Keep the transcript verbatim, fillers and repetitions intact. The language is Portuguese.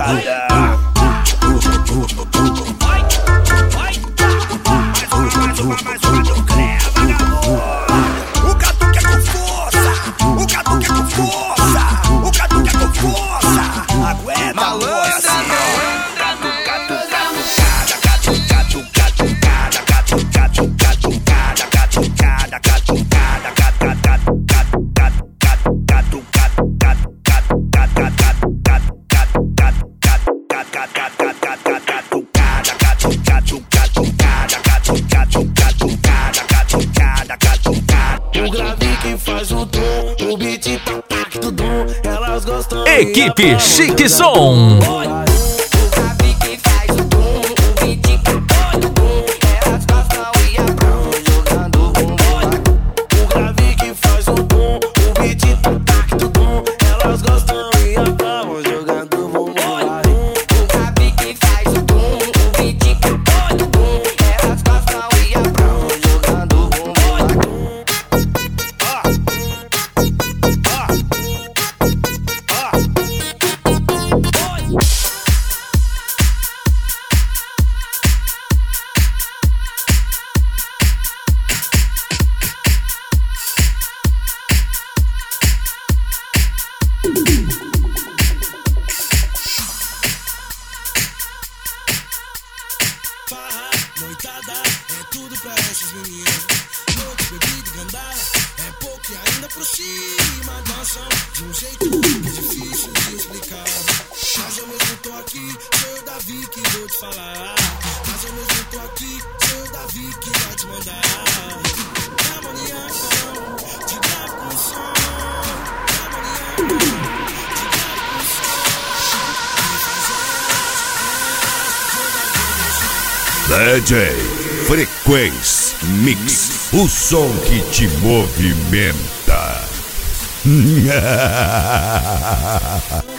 pancada. Mais uma, mais uma do Creva, o Catuque é com força, o Catuque é com força, o Catuque é com força. Aguenta, malandra, Equipe Chique Som. Noitada é tudo pra essas meninas. Noite, bebida e gandar é pouco e ainda por cima dançam de um jeito que é difícil de explicar. Mas eu mesmo tô aqui, sou o Davi que vou te falar. Mas eu mesmo tô aqui, sou o Davi que vai te mandar. Da manhã, de grave com som. Da manhã, de grave com som. D J Frequência Mix, o som que te movimenta.